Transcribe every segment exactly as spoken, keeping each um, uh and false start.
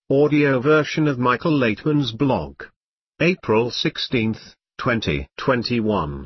Audio version of Michael Laitman's blog. April sixteenth, twenty twenty-one.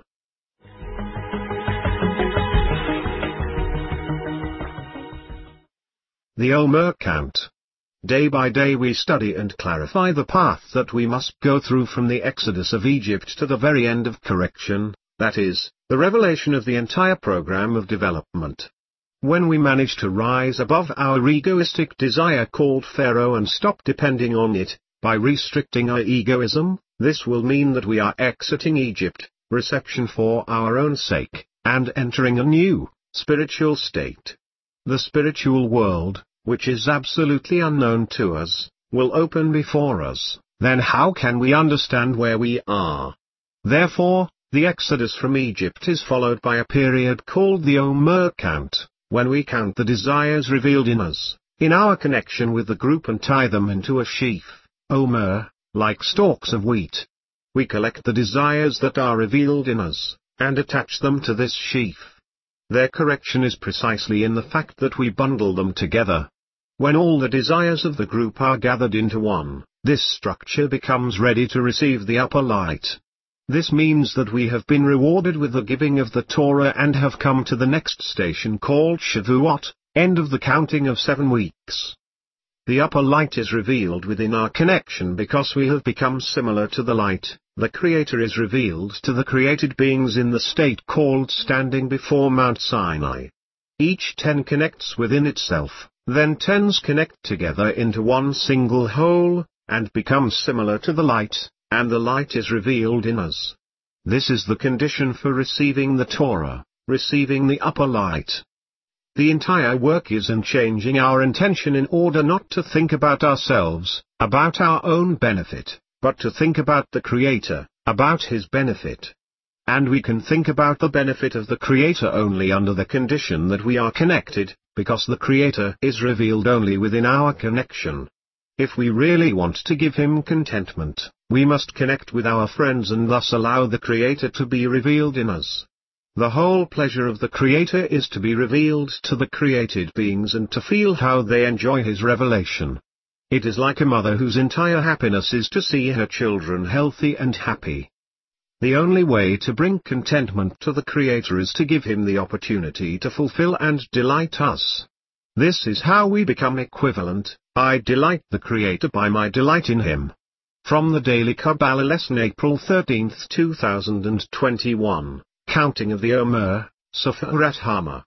The Omer Count. Day by day we study and clarify the path that we must go through from the exodus of Egypt to the very end of correction, that is, the revelation of the entire program of development. When we manage to rise above our egoistic desire called Pharaoh and stop depending on it, by restricting our egoism, this will mean that we are exiting Egypt, reception for our own sake, and entering a new, spiritual state. The spiritual world, which is absolutely unknown to us, will open before us. Then how can we understand where we are? Therefore, the exodus from Egypt is followed by a period called the Omer Count, when we count the desires revealed in us, in our connection with the group and tie them into a sheaf, Omer, like stalks of wheat. We collect the desires that are revealed in us, and attach them to this sheaf. Their correction is precisely in the fact that we bundle them together. When all the desires of the group are gathered into one, this structure becomes ready to receive the upper light. This means that we have been rewarded with the giving of the Torah and have come to the next station called Shavuot, end of the counting of seven weeks. The upper light is revealed within our connection because we have become similar to the light. The Creator is revealed to the created beings in the state called standing before Mount Sinai. Each ten connects within itself, then tens connect together into one single whole, and become similar to the light, and the light is revealed in us. This is the condition for receiving the Torah, receiving the upper light. The entire work is in changing our intention in order not to think about ourselves, about our own benefit, but to think about the Creator, about His benefit. And we can think about the benefit of the Creator only under the condition that we are connected, because the Creator is revealed only within our connection. If we really want to give Him contentment, we must connect with our friends and thus allow the Creator to be revealed in us. The whole pleasure of the Creator is to be revealed to the created beings and to feel how they enjoy His revelation. It is like a mother whose entire happiness is to see her children healthy and happy. The only way to bring contentment to the Creator is to give Him the opportunity to fulfill and delight us. This is how we become equivalent. I delight the Creator by my delight in Him. From the Daily Kabbalah Lesson, April thirteenth, two thousand twenty-one, Counting of the Omer, Sefirat Hama.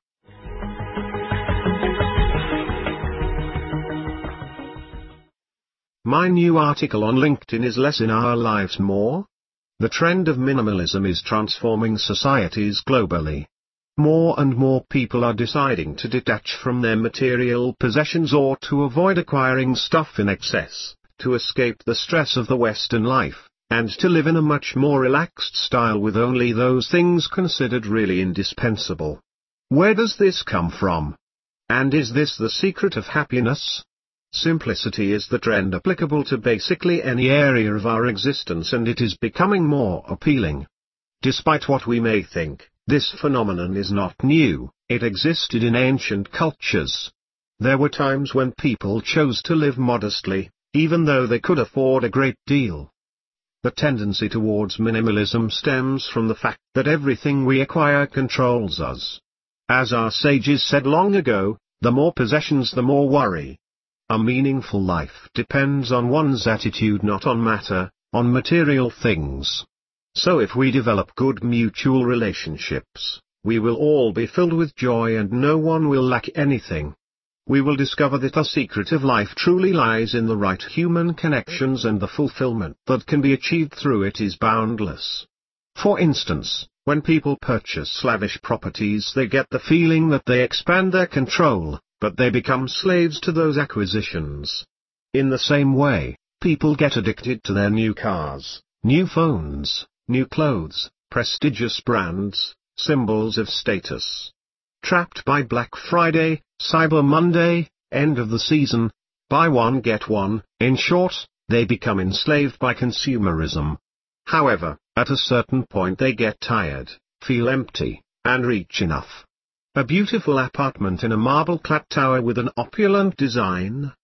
My new article on LinkedIn is Less in Our Lives More. The trend of minimalism is transforming societies globally. More and more people are deciding to detach from their material possessions or to avoid acquiring stuff in excess, to escape the stress of the Western life, and to live in a much more relaxed style with only those things considered really indispensable. Where does this come from? And is this the secret of happiness? Simplicity is the trend applicable to basically any area of our existence, and it is becoming more appealing. Despite what we may think, this phenomenon is not new. It existed in ancient cultures. There were times when people chose to live modestly, even though they could afford a great deal. The tendency towards minimalism stems from the fact that everything we acquire controls us. As our sages said long ago, the more possessions the more worry. A meaningful life depends on one's attitude, not on matter, on material things. So if we develop good mutual relationships, we will all be filled with joy and no one will lack anything. We will discover that the secret of life truly lies in the right human connections, and the fulfillment that can be achieved through it is boundless. For instance, when people purchase lavish properties, they get the feeling that they expand their control, but they become slaves to those acquisitions. In the same way, people get addicted to their new cars, new phones, new clothes, prestigious brands, symbols of status. Trapped by Black Friday, Cyber Monday, end of the season, buy one get one, in short, they become enslaved by consumerism. However, at a certain point they get tired, feel empty, and reach enough. A beautiful apartment in a marble-clad tower with an opulent design.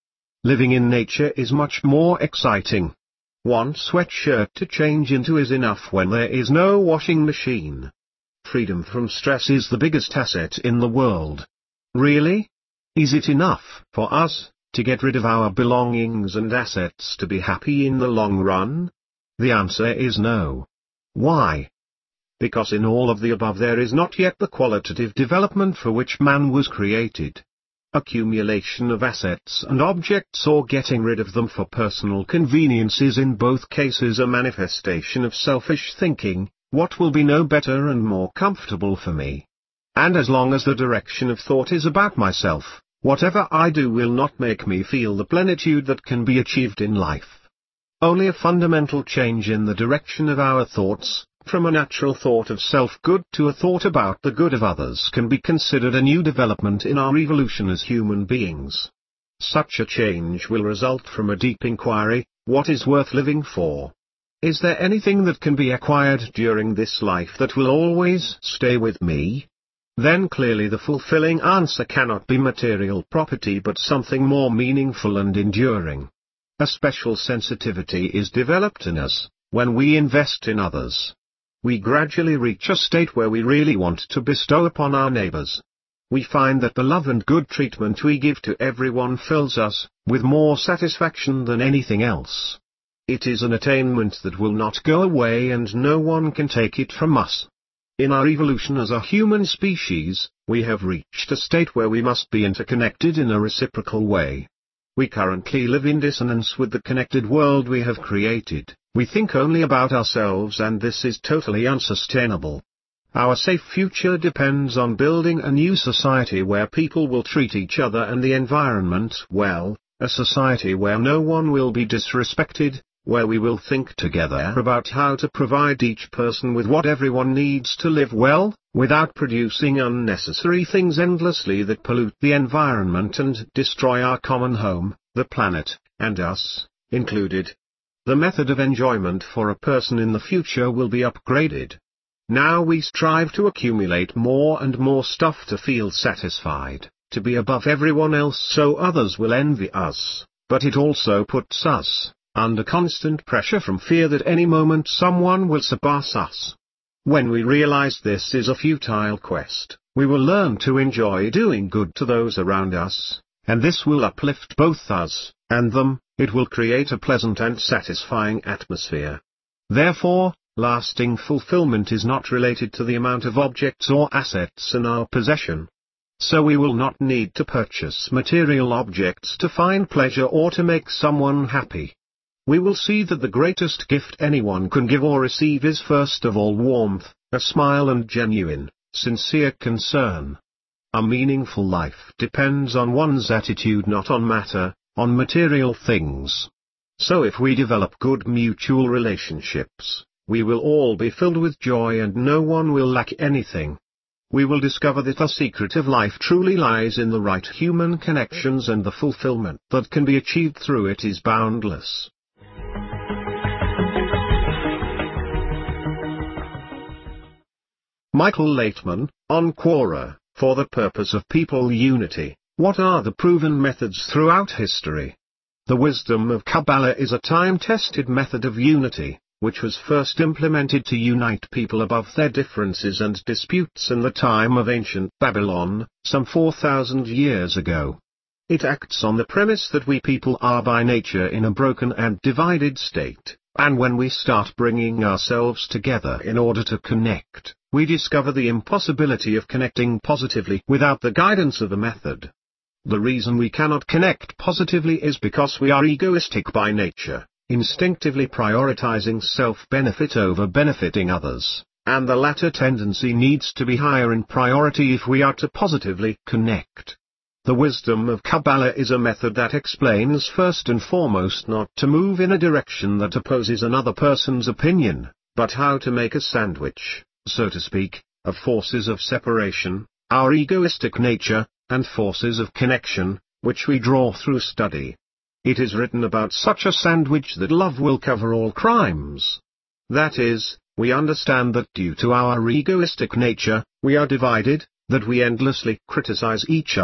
Living in nature is much more exciting. One sweatshirt to change into is enough when there is no washing machine. Freedom from stress is the biggest asset in the world. Really? Is it enough for us to get rid of our belongings and assets to be happy in the long run? The answer is no. Why? Because in all of the above there is not yet the qualitative development for which man was created. Accumulation of assets and objects or getting rid of them for personal convenience is in both cases a manifestation of selfish thinking. What will be no better and more comfortable for me? And as long as the direction of thought is about myself, whatever I do will not make me feel the plenitude that can be achieved in life. Only a fundamental change in the direction of our thoughts, from a natural thought of self-good to a thought about the good of others, can be considered a new development in our evolution as human beings. Such a change will result from a deep inquiry: what is worth living for? Is there anything that can be acquired during this life that will always stay with me? Then clearly the fulfilling answer cannot be material property but something more meaningful and enduring. A special sensitivity is developed in us when we invest in others. We gradually reach a state where we really want to bestow upon our neighbors. We find that the love and good treatment we give to everyone fills us with more satisfaction than anything else. It is an attainment that will not go away and no one can take it from us. In our evolution as a human species, we have reached a state where we must be interconnected in a reciprocal way. We currently live in dissonance with the connected world we have created. We think only about ourselves, and this is totally unsustainable. Our safe future depends on building a new society where people will treat each other and the environment well, a society where no one will be disrespected, where we will think together about how to provide each person with what everyone needs to live well, without producing unnecessary things endlessly that pollute the environment and destroy our common home, the planet, and us, included. The method of enjoyment for a person in the future will be upgraded. Now we strive to accumulate more and more stuff to feel satisfied, to be above everyone else so others will envy us, but it also puts us under constant pressure from fear that any moment someone will surpass us. When we realize this is a futile quest, we will learn to enjoy doing good to those around us, and this will uplift both us and them. It will create a pleasant and satisfying atmosphere. Therefore, lasting fulfillment is not related to the amount of objects or assets in our possession. So we will not need to purchase material objects to find pleasure or to make someone happy. We will see that the greatest gift anyone can give or receive is first of all warmth, a smile and genuine, sincere concern. A meaningful life depends on one's attitude, not on matter, on material things. So if we develop good mutual relationships, we will all be filled with joy and no one will lack anything. We will discover that the secret of life truly lies in the right human connections, and the fulfillment that can be achieved through it is boundless. Michael Laitman, on Quora, for the purpose of people unity. What are the proven methods throughout history? The wisdom of Kabbalah is a time-tested method of unity, which was first implemented to unite people above their differences and disputes in the time of ancient Babylon, some four thousand years ago. It acts on the premise that we people are by nature in a broken and divided state, and when we start bringing ourselves together in order to connect, we discover the impossibility of connecting positively without the guidance of the method. The reason we cannot connect positively is because we are egoistic by nature, instinctively prioritizing self-benefit over benefiting others, and the latter tendency needs to be higher in priority if we are to positively connect. The wisdom of Kabbalah is a method that explains first and foremost not to move in a direction that opposes another person's opinion, but how to make a sandwich, so to speak, of forces of separation, our egoistic nature, and forces of connection, which we draw through study. It is written about such a sandwich that love will cover all crimes. That is, we understand that due to our egoistic nature, we are divided, that we endlessly criticize each other,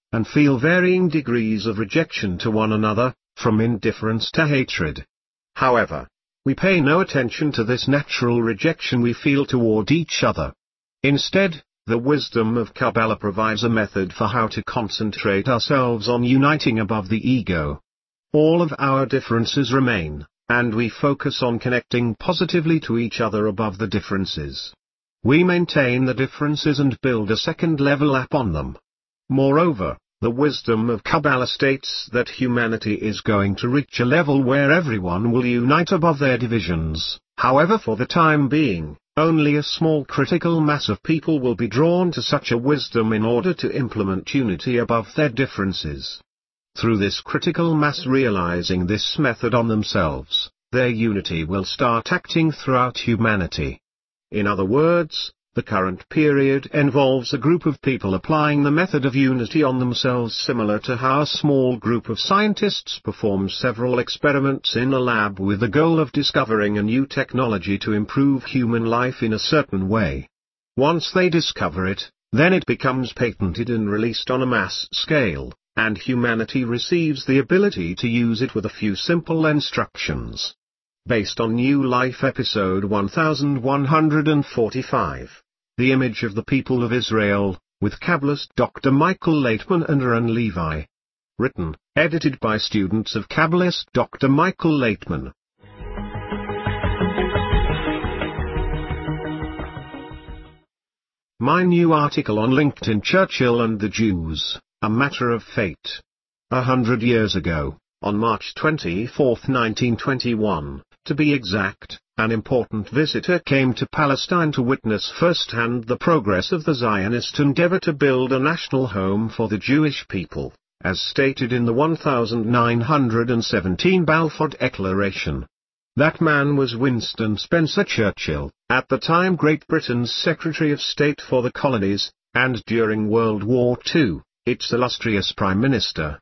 and feel varying degrees of rejection to one another, from indifference to hatred. However, we pay no attention to this natural rejection we feel toward each other. Instead, the wisdom of Kabbalah provides a method for how to concentrate ourselves on uniting above the ego. All of our differences remain, and we focus on connecting positively to each other above the differences. We maintain the differences and build a second level upon them. Moreover, the wisdom of Kabbalah states that humanity is going to reach a level where everyone will unite above their divisions. However, for the time being, only a small critical mass of people will be drawn to such a wisdom in order to implement unity above their differences. Through this critical mass realizing this method on themselves, their unity will start acting throughout humanity. In other words, the current period involves a group of people applying the method of unity on themselves, similar to how a small group of scientists performs several experiments in a lab with the goal of discovering a new technology to improve human life in a certain way. Once they discover it, then it becomes patented and released on a mass scale, and humanity receives the ability to use it with a few simple instructions. Based on New Life episode one thousand one hundred forty-five. The Image of the People of Israel, with Kabbalist Doctor Michael Laitman and Aaron Levi. Written, edited by students of Kabbalist Doctor Michael Laitman. My new article on LinkedIn: Churchill and the Jews, a Matter of Fate. A hundred years ago, on March twenty-fourth nineteen twenty-one, to be exact, an important visitor came to Palestine to witness firsthand the progress of the Zionist endeavor to build a national home for the Jewish people, as stated in the nineteen seventeen Balfour Declaration. That man was Winston Spencer Churchill, at the time Great Britain's Secretary of State for the Colonies, and during World War Two, its illustrious Prime Minister.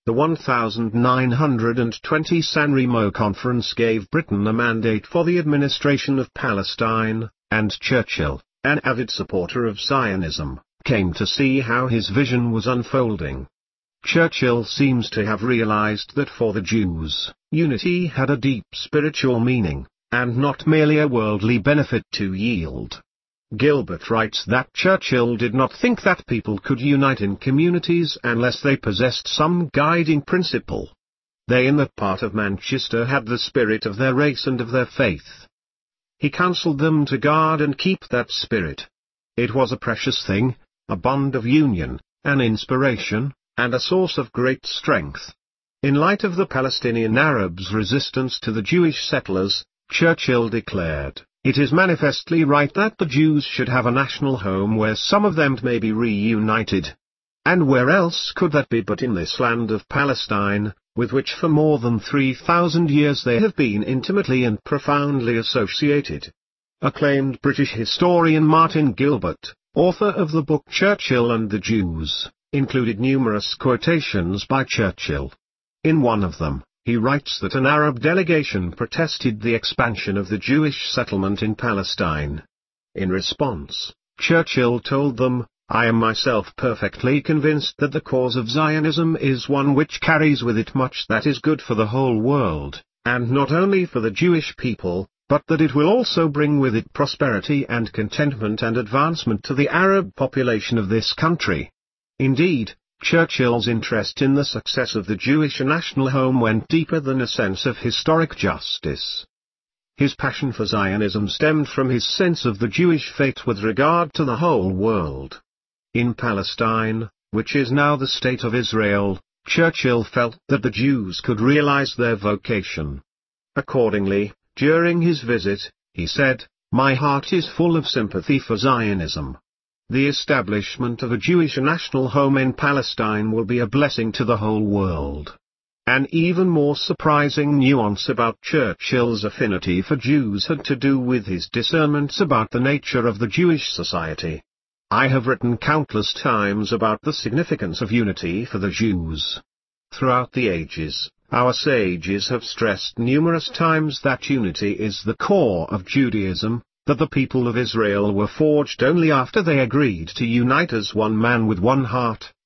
The nineteen twenty San Remo Conference gave Britain a mandate for the administration of Palestine, and Churchill, an avid supporter of Zionism, came to see how his vision was unfolding. Churchill seems to have realized that for the Jews, unity had a deep spiritual meaning, and not merely a worldly benefit to yield. Gilbert writes that Churchill did not think that people could unite in communities unless they possessed some guiding principle. They in that part of Manchester had the spirit of their race and of their faith. He counseled them to guard and keep that spirit. It was a precious thing, a bond of union, an inspiration, and a source of great strength. In light of the Palestinian Arabs' resistance to the Jewish settlers, Churchill declared, "It is manifestly right that the Jews should have a national home where some of them may be reunited. And where else could that be but in this land of Palestine, with which for more than three thousand years they have been intimately and profoundly associated." Acclaimed British historian Martin Gilbert, author of the book Churchill and the Jews, included numerous quotations by Churchill. In one of them, he writes that an Arab delegation protested the expansion of the Jewish settlement in Palestine. In response, Churchill told them, "I am myself perfectly convinced that the cause of Zionism is one which carries with it much that is good for the whole world, and not only for the Jewish people, but that it will also bring with it prosperity and contentment and advancement to the Arab population of this country." Indeed, Churchill's interest in the success of the Jewish national home went deeper than a sense of historic justice. His passion for Zionism stemmed from his sense of the Jewish fate with regard to the whole world. In Palestine, which is now the state of Israel, Churchill felt that the Jews could realize their vocation. Accordingly, during his visit, he said, "My heart is full of sympathy for Zionism. The establishment of a Jewish national home in Palestine will be a blessing to the whole world." An even more surprising nuance about Churchill's affinity for Jews had to do with his discernments about the nature of the Jewish society. I have written countless times about the significance of unity for the Jews. Throughout the ages, our sages have stressed numerous times that unity is the core of Judaism, that the people of Israel were forged only after they agreed to unite as one man with one heart,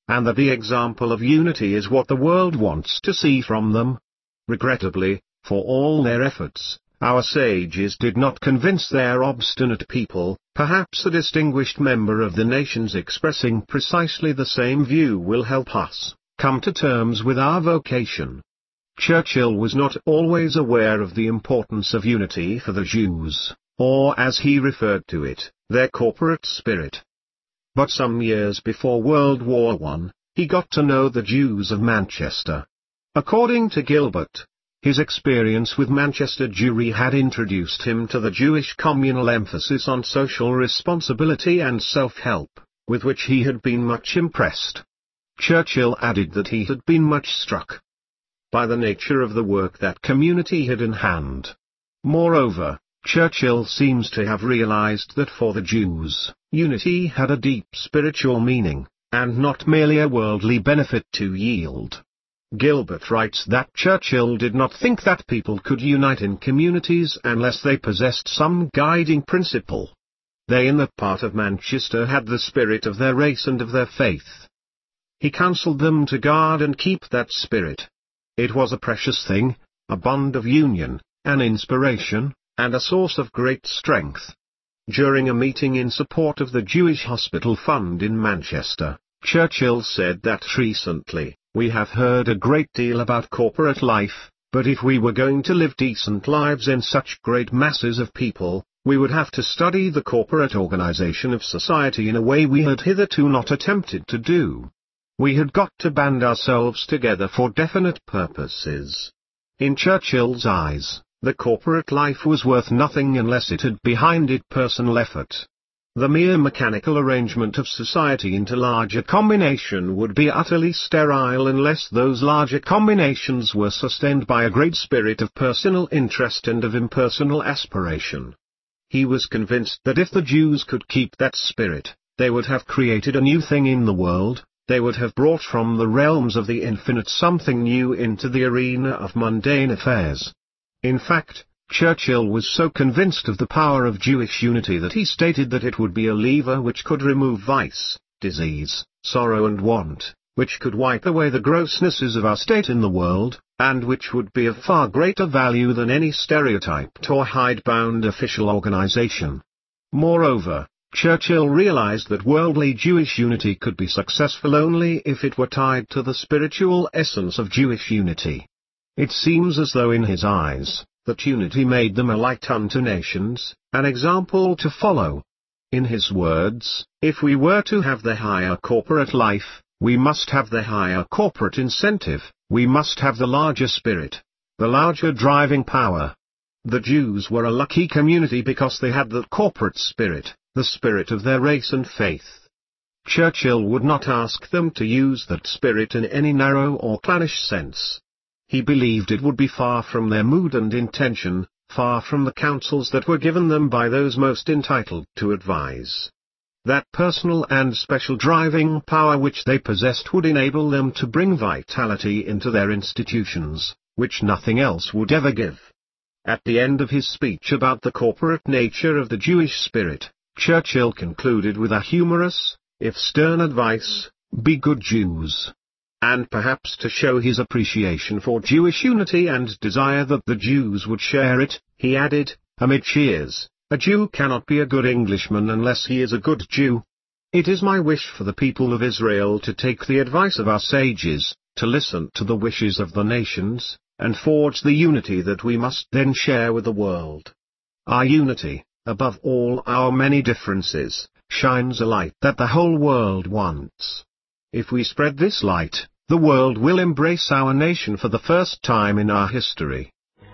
and that the example of unity is what the world wants to see from them. Regrettably, for all their efforts, our sages did not convince their obstinate people. Perhaps a distinguished member of the nations expressing precisely the same view will help us come to terms with our vocation. Churchill was not always aware of the importance of unity for the Jews, or as he referred to it, their corporate spirit. But some years before World War One, he got to know the Jews of Manchester. According to Gilbert, his experience with Manchester Jewry had introduced him to the Jewish communal emphasis on social responsibility and self-help, with which he had been much impressed. Churchill added that he had been much struck by the nature of the work that community had in hand. Moreover, Churchill seems to have realized that for the Jews, unity had a deep spiritual meaning, and not merely a worldly benefit to yield. Gilbert writes that Churchill did not think that people could unite in communities unless they possessed some guiding principle. They in that part of Manchester had the spirit of their race and of their faith. He counselled them to guard and keep that spirit. It was a precious thing, a bond of union, an inspiration, and a source of great strength. During a meeting in support of the Jewish Hospital Fund in Manchester, Churchill said that recently, "We have heard a great deal about corporate life, but if we were going to live decent lives in such great masses of people, we would have to study the corporate organization of society in a way we had hitherto not attempted to do. We had got to band ourselves together for definite purposes." In Churchill's eyes, the corporate life was worth nothing unless it had behind it personal effort. The mere mechanical arrangement of society into larger combination would be utterly sterile unless those larger combinations were sustained by a great spirit of personal interest and of impersonal aspiration. He was convinced that if the Jews could keep that spirit, they would have created a new thing in the world, they would have brought from the realms of the infinite something new into the arena of mundane affairs. In fact, Churchill was so convinced of the power of Jewish unity that he stated that it would be a lever which could remove vice, disease, sorrow and want, which could wipe away the grossnesses of our state in the world, and which would be of far greater value than any stereotyped or hidebound official organization. Moreover, Churchill realized that worldly Jewish unity could be successful only if it were tied to the spiritual essence of Jewish unity. It seems as though in his eyes, that unity made them a light unto nations, an example to follow. In his words, "If we were to have the higher corporate life, we must have the higher corporate incentive, we must have the larger spirit, the larger driving power." The Jews were a lucky community because they had the corporate spirit, the spirit of their race and faith. Churchill would not ask them to use that spirit in any narrow or clannish sense. He believed it would be far from their mood and intention, far from the counsels that were given them by those most entitled to advise. That personal and special driving power which they possessed would enable them to bring vitality into their institutions, which nothing else would ever give. At the end of his speech about the corporate nature of the Jewish spirit, Churchill concluded with a humorous, if stern advice, "Be good Jews." And perhaps to show his appreciation for Jewish unity and desire that the Jews would share it, he added, amid cheers, "A Jew cannot be a good Englishman unless he is a good Jew." It is my wish for the people of Israel to take the advice of our sages, to listen to the wishes of the nations, and forge the unity that we must then share with the world. Our unity, above all our many differences, shines a light that the whole world wants. If we spread this light, the world will embrace our nation for the first time in our history.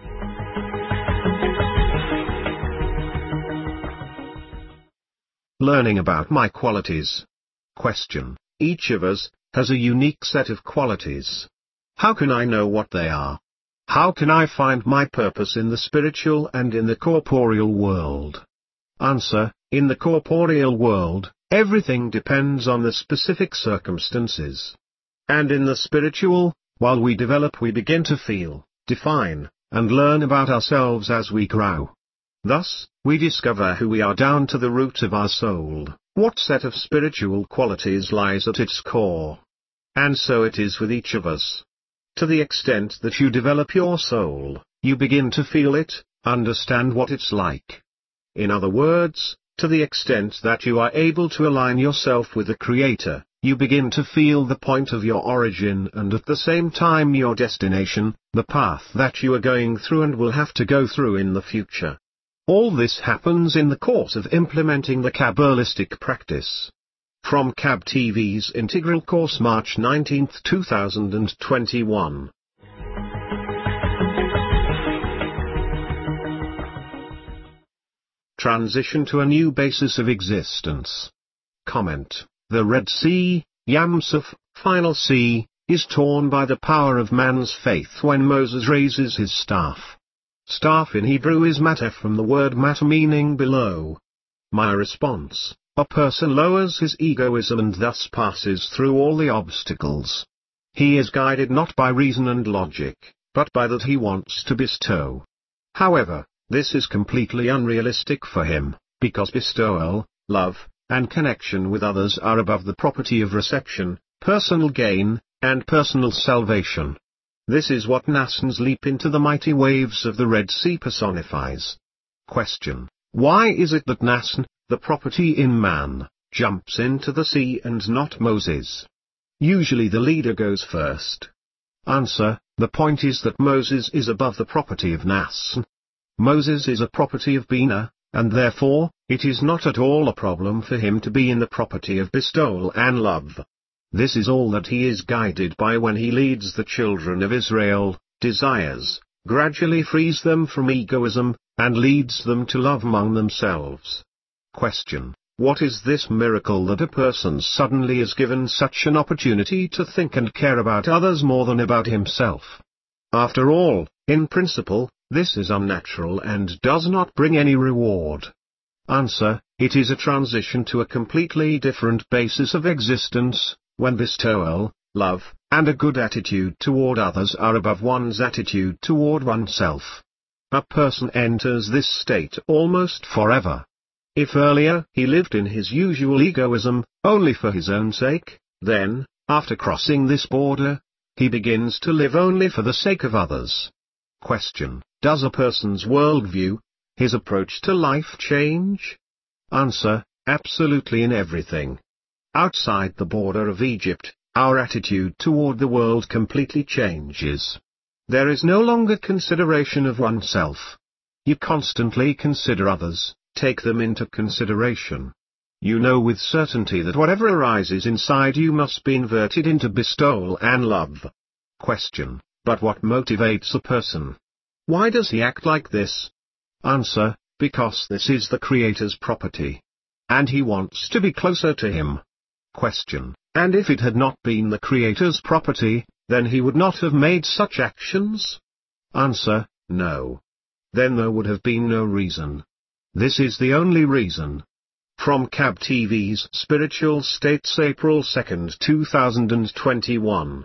Learning about my qualities. Question. Each of us has a unique set of qualities. How can I know what they are? How can I find my purpose in the spiritual and in the corporeal world? Answer. In the corporeal world, everything depends on the specific circumstances. And in the spiritual, while we develop we begin to feel, define, and learn about ourselves as we grow. Thus, we discover who we are down to the root of our soul, what set of spiritual qualities lies at its core. And so it is with each of us. To the extent that you develop your soul, you begin to feel it, understand what it's like. In other words, to the extent that you are able to align yourself with the Creator, you begin to feel the point of your origin and at the same time your destination, the path that you are going through and will have to go through in the future. All this happens in the course of implementing the Kabbalistic practice. From C A B T V's Integral Course, March nineteenth two thousand twenty-one. Transition to a new basis of existence. Comment: the Red Sea, Yam Suf, final sea, is torn by the power of man's faith when Moses raises his staff. Staff in Hebrew is matter, from the word matter meaning below. My response: a person lowers his egoism and thus passes through all the obstacles. He is guided not by reason and logic, but by that he wants to bestow. However, this is completely unrealistic for him, because bestowal, love, and connection with others are above the property of reception, personal gain, and personal salvation. This is what Nassan's leap into the mighty waves of the Red Sea personifies. Question: why is it that Nassan, the property in man, jumps into the sea and not Moses? Usually the leader goes first. Answer: the point is that Moses is above the property of Nassan. Moses is a property of Bina, and therefore, it is not at all a problem for him to be in the property of bestowal and love. This is all that he is guided by when he leads the children of Israel, desires, gradually frees them from egoism, and leads them to love among themselves. Question: what is this miracle that a person suddenly is given such an opportunity to think and care about others more than about himself? After all, in principle, this is unnatural and does not bring any reward. Answer: it is a transition to a completely different basis of existence, when bestowal, love, and a good attitude toward others are above one's attitude toward oneself. A person enters this state almost forever. If earlier he lived in his usual egoism, only for his own sake, then, after crossing this border, he begins to live only for the sake of others. Question: does a person's worldview, his approach to life change? Answer: absolutely, in everything. Outside the border of Egypt, our attitude toward the world completely changes. There is no longer consideration of oneself. You constantly consider others, take them into consideration. You know with certainty that whatever arises inside you must be inverted into bestowal and love. Question: but what motivates a person? Why does he act like this? Answer: because this is the Creator's property. And he wants to be closer to him. Question: and if it had not been the Creator's property, then he would not have made such actions? Answer: no. Then there would have been no reason. This is the only reason. From C A B T V's Spiritual States, April second two thousand twenty-one.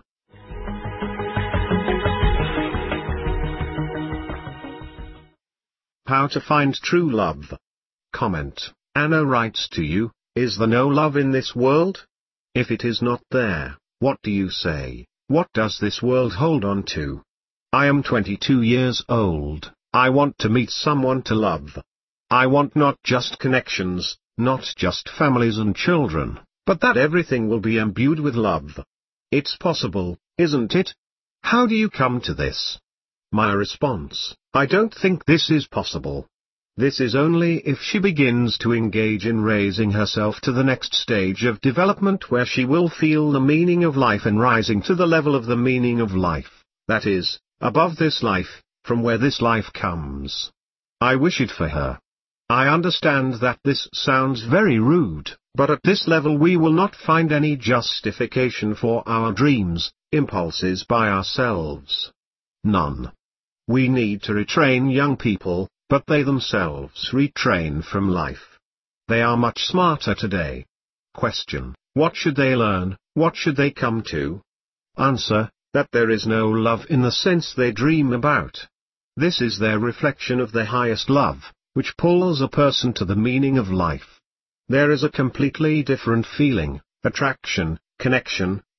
How to find true love. Comment: Anna writes to you, is there no love in this world? If it is not there, what do you say? What does this world hold on to? I am twenty-two years old, I want to meet someone to love. I want not just connections, not just families and children, but that everything will be imbued with love. It's possible, isn't it? How do you come to this? My response: I don't think this is possible. This is only if she begins to engage in raising herself to the next stage of development where she will feel the meaning of life and rising to the level of the meaning of life, that is, above this life, from where this life comes. I wish it for her. I understand that this sounds very rude, but at this level we will not find any justification for our dreams, impulses by ourselves. None. We need to retrain young people, but they themselves retrain from life. They are much smarter today. Question: what should they learn, what should they come to? Answer: that there is no love in the sense they dream about. This is their reflection of their highest love, which pulls a person to the meaning of life. There is a completely different feeling, attraction, connection,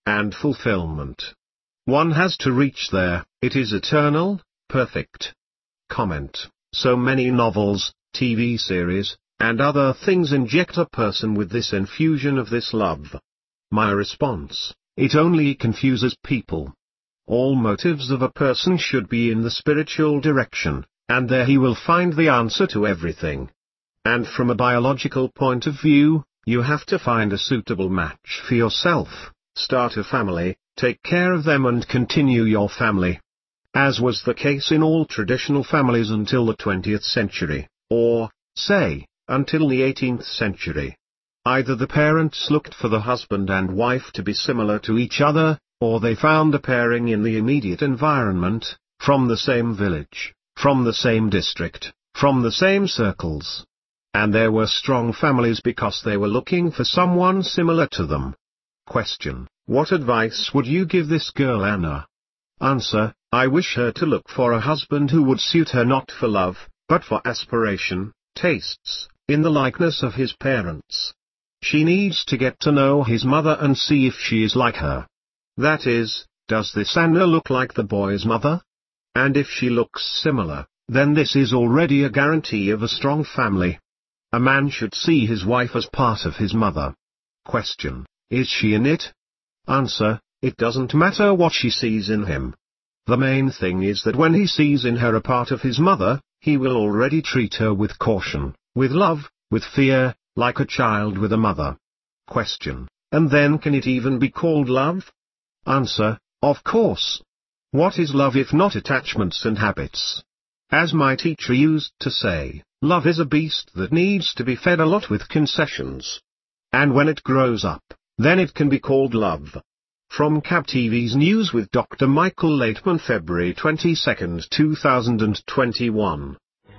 and fulfillment. One has to reach there, it is eternal, perfect. Comment. So many novels, T V series, and other things inject a person with this infusion of this love. My response, it only confuses people. All motives of a person should be in the spiritual direction, and there he will find the answer to everything. And from a biological point of view, you have to find a suitable match for yourself, start a family, take care of them and continue your family. As was the case in all traditional families until the twentieth century, or, say, until the eighteenth century. Either the parents looked for the husband and wife to be similar to each other, or they found a pairing in the immediate environment, from the same village, from the same district, from the same circles. And there were strong families because they were looking for someone similar to them. Question. What advice would you give this girl Anna? Answer. I wish her to look for a husband who would suit her not for love, but for aspiration, tastes, in the likeness of his parents. She needs to get to know his mother and see if she is like her. That is, does this Anna look like the boy's mother? And if she looks similar, then this is already a guarantee of a strong family. A man should see his wife as part of his mother. Question. Is she in it? Answer. It doesn't matter what she sees in him. The main thing is that when he sees in her a part of his mother, he will already treat her with caution, with love, with fear, like a child with a mother. Question. And then can it even be called love? Answer. Of course. What is love if not attachments and habits? As my teacher used to say, love is a beast that needs to be fed a lot with concessions. And when it grows up, then it can be called love. From C A B T V's News with Doctor Michael Laitman, February twenty-second, two thousand twenty-one.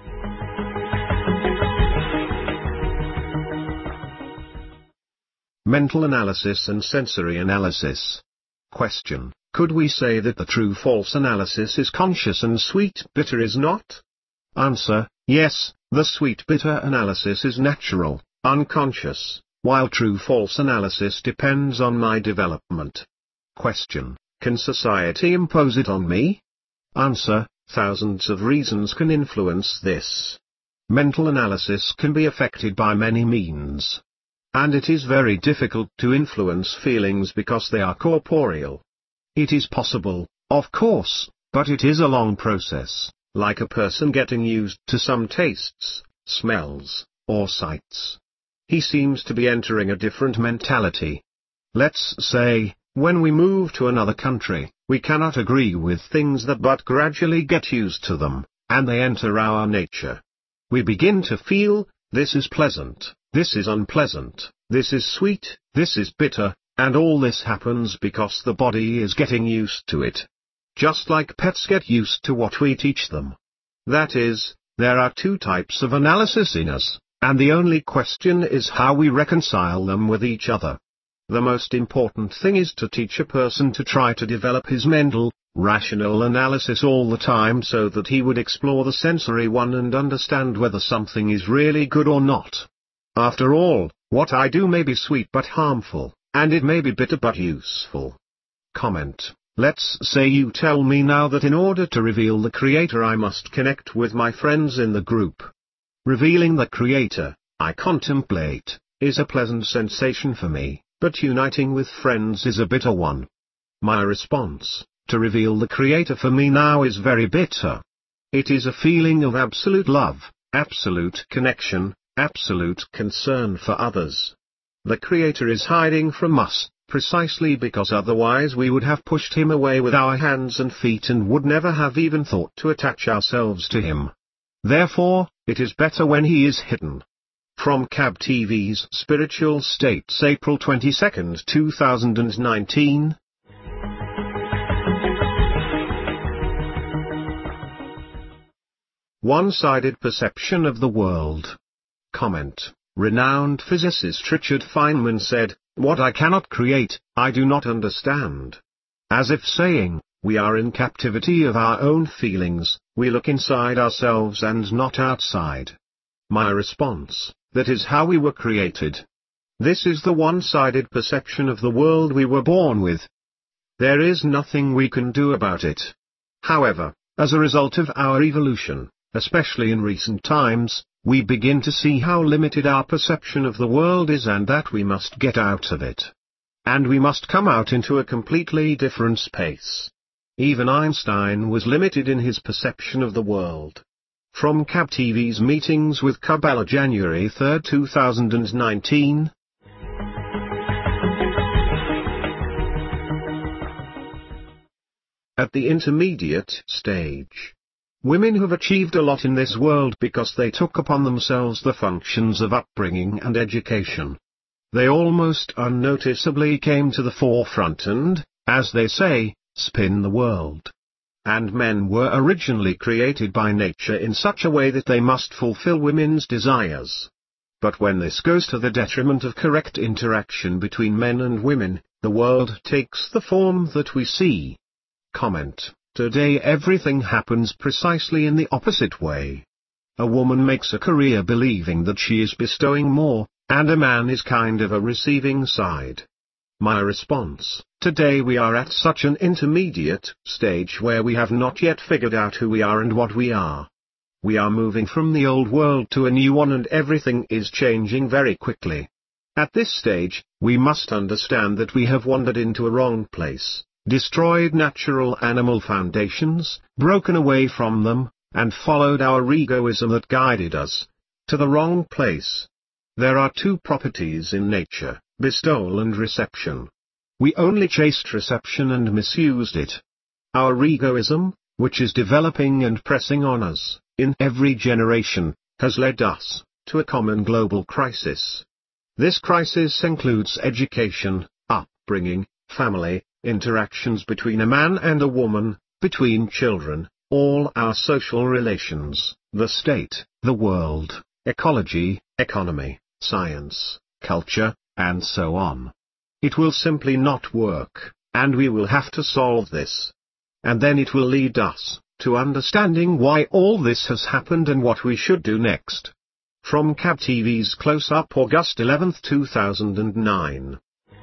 Mental analysis and sensory analysis. Question. Could we say that the true-false analysis is conscious and sweet-bitter is not? Answer. Yes, the sweet-bitter analysis is natural, unconscious, while true-false analysis depends on my development. Question. Can society impose it on me? Answer. Thousands of reasons can influence this. Mental analysis can be affected by many means. And it is very difficult to influence feelings because they are corporeal. It is possible, of course, but it is a long process, like a person getting used to some tastes, smells, or sights. He seems to be entering a different mentality. Let's say, when we move to another country, we cannot agree with things that but gradually get used to them, and they enter our nature. We begin to feel, this is pleasant, this is unpleasant, this is sweet, this is bitter, and all this happens because the body is getting used to it. Just like pets get used to what we teach them. That is, there are two types of analysis in us, and the only question is how we reconcile them with each other. The most important thing is to teach a person to try to develop his mental, rational analysis all the time so that he would explore the sensory one and understand whether something is really good or not. After all, what I do may be sweet but harmful, and it may be bitter but useful. Comment. Let's say you tell me now that in order to reveal the Creator I must connect with my friends in the group. Revealing the Creator, I contemplate, is a pleasant sensation for me. But uniting with friends is a bitter one. My response, to reveal the Creator for me now is very bitter. It is a feeling of absolute love, absolute connection, absolute concern for others. The Creator is hiding from us, precisely because otherwise we would have pushed Him away with our hands and feet and would never have even thought to attach ourselves to Him. Therefore, it is better when He is hidden. From C A B T V's Spiritual States, April twenty-second, two thousand nineteen. One-sided perception of the world. Comment. Renowned physicist Richard Feynman said, "What I cannot create, I do not understand." As if saying, we are in captivity of our own feelings, we look inside ourselves and not outside. My response. That is how we were created. This is the one-sided perception of the world we were born with, There is nothing we can do about it. However, as a result of our evolution, especially in recent times, we begin to see how limited our perception of the world is and that we must get out of it. And we must come out into a completely different space. Even Einstein was limited in his perception of the world. From C A B T V's Meetings with Kabbalah, January third two thousand nineteen. At the intermediate stage, women have achieved a lot in this world because they took upon themselves the functions of upbringing and education. They almost unnoticeably came to the forefront and, as they say, spin the world. And men were originally created by nature in such a way that they must fulfill women's desires. But when this goes to the detriment of correct interaction between men and women, the world takes the form that we see. Comment: Today everything happens precisely in the opposite way. A woman makes a career believing that she is bestowing more, and a man is kind of a receiving side. My response: today we are at such an intermediate stage where we have not yet figured out who we are and what we are. We are moving from the old world to a new one and everything is changing very quickly. At this stage, we must understand that we have wandered into a wrong place, destroyed natural animal foundations, broken away from them, and followed our egoism that guided us to the wrong place. There are two properties in nature: bestowal and reception. We only chased reception and misused it. Our egoism, which is developing and pressing on us, in every generation, has led us to a common global crisis. This crisis includes education, upbringing, family, interactions between a man and a woman, between children, all our social relations, the state, the world, ecology, economy, science, culture, and so on. It will simply not work, and we will have to solve this. And then it will lead us to understanding why all this has happened and what we should do next. From C A B T V's Close Up, August eleventh two thousand nine.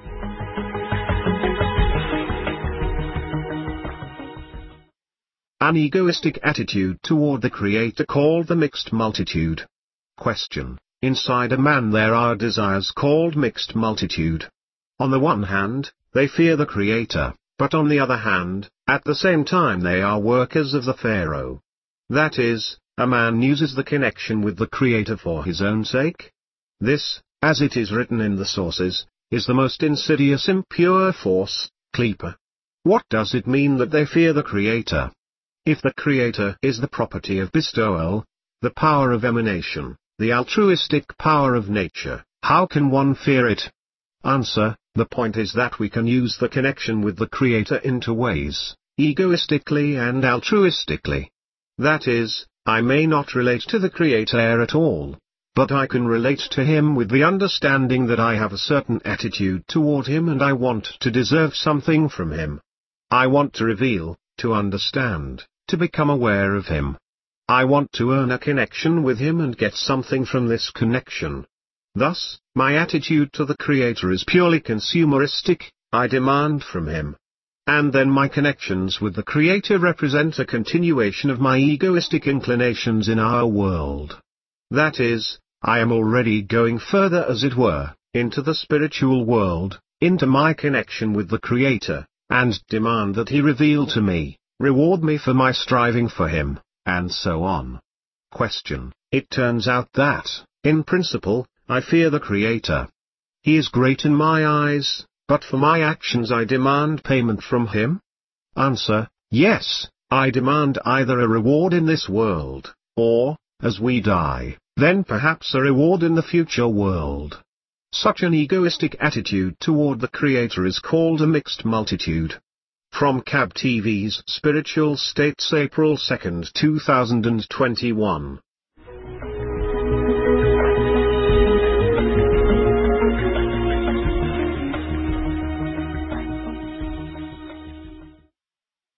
An egoistic attitude toward the Creator called the mixed multitude. Question: Inside a man there are desires called mixed multitude. On the one hand, they fear the Creator, but on the other hand, at the same time they are workers of the Pharaoh. That is, a man uses the connection with the Creator for his own sake. This, as it is written in the sources, is the most insidious impure force, Klepa. What does it mean that they fear the Creator? If the Creator is the property of bestowal, the power of emanation, the altruistic power of nature, how can one fear it? Answer: the point is that we can use the connection with the Creator in two ways, egoistically and altruistically. That is, I may not relate to the Creator at all, but I can relate to Him with the understanding that I have a certain attitude toward Him and I want to deserve something from Him. I want to reveal, to understand, to become aware of Him. I want to earn a connection with Him and get something from this connection. Thus, my attitude to the Creator is purely consumeristic, I demand from Him. And then my connections with the Creator represent a continuation of my egoistic inclinations in our world. That is, I am already going further, as it were, into the spiritual world, into my connection with the Creator, and demand that He reveal to me, reward me for my striving for Him, and so on. Question: It turns out that, in principle, I fear the Creator. He is great in my eyes, but for my actions I demand payment from Him? Answer: yes, I demand either a reward in this world, or, as we die, then perhaps a reward in the future world. Such an egoistic attitude toward the Creator is called a mixed multitude. From C A B T V's Spiritual States, April second two thousand twenty-one.